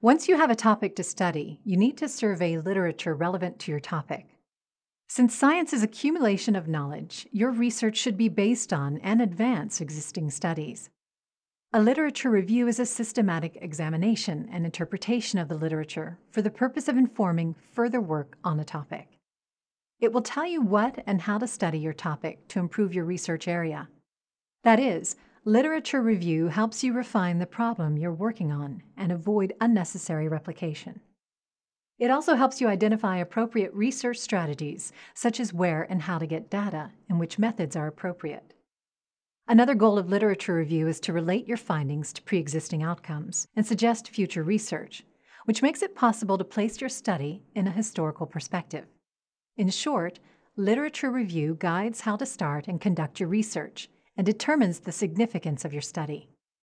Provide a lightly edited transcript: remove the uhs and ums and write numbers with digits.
Once you have a topic to study, you need to survey literature relevant to your topic. Since science is accumulation of knowledge, your research should be based on and advance existing studies. A literature review is a systematic examination and interpretation of the literature for the purpose of informing further work on a topic. It will tell you what and how to study your topic to improve your research area. That is, literature review helps you refine the problem you're working on and avoid unnecessary replication. It also helps you identify appropriate research strategies, such as where and how to get data and which methods are appropriate. Another goal of literature review is to relate your findings to pre-existing outcomes and suggest future research, which makes it possible to place your study in a historical perspective. In short, literature review guides how to start and conduct your research and determines the significance of your study.